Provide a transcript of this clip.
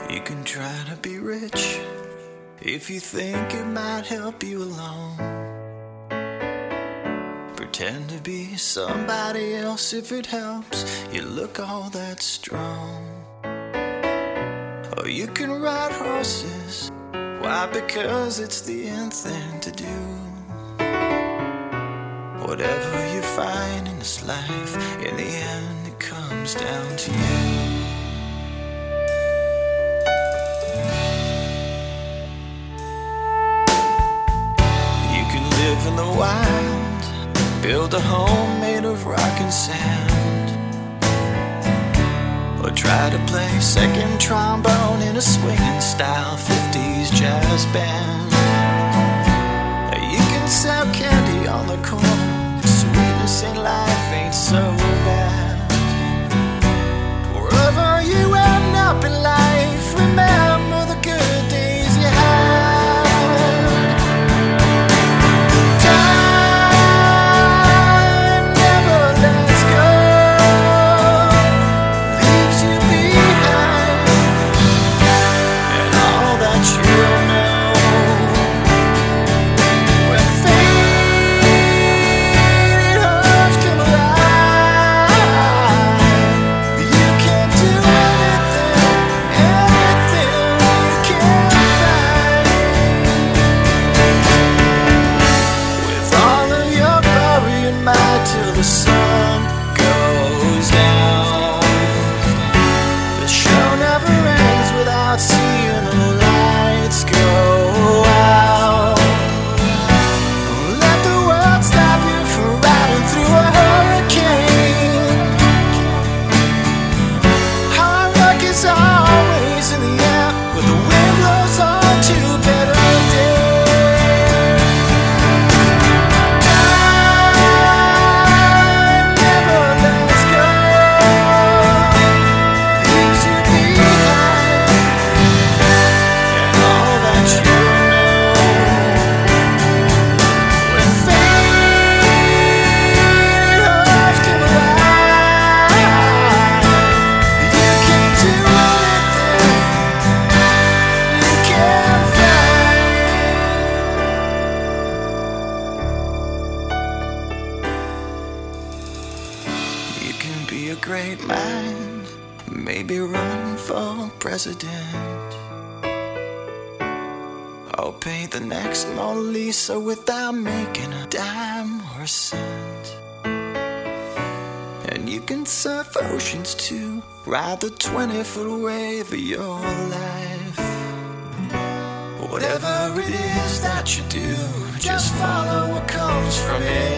You can try to be rich if you think it might help you along. Pretend to be somebody else if it helps you look all that strong. Or you can ride horses, why? Because it's the end thing to do. Whatever you find in this life, in the end it comes down to you. You can live in the wild, build a home made of rock and sand, or try to play second trombone in a swinging style 50s jazz band. You can sell candy on the corner, sweetness in life ain't so bad. Wherever you end up in life, remember the good days you had. Time never lets go, leaves you behind, and all that you'll know. When faded hopes come alive, you can do anything you can find. With all of your glory and might till the sun goes down. The show never ends without seeing the lights go out. Let the world stop you from riding through a hurricane. Hard luck is always in the air, but the wind blows on to better days. Time never lets go, leaves you behind, and all that you know. When faded hopes come alive, you can do anything you can find. You can be a great man, maybe run for president, or paint the next Mona Lisa without making a dime or a cent. And you can surf oceans too, ride the 20-foot wave of your life. Whatever it is that you do, just follow what comes from it.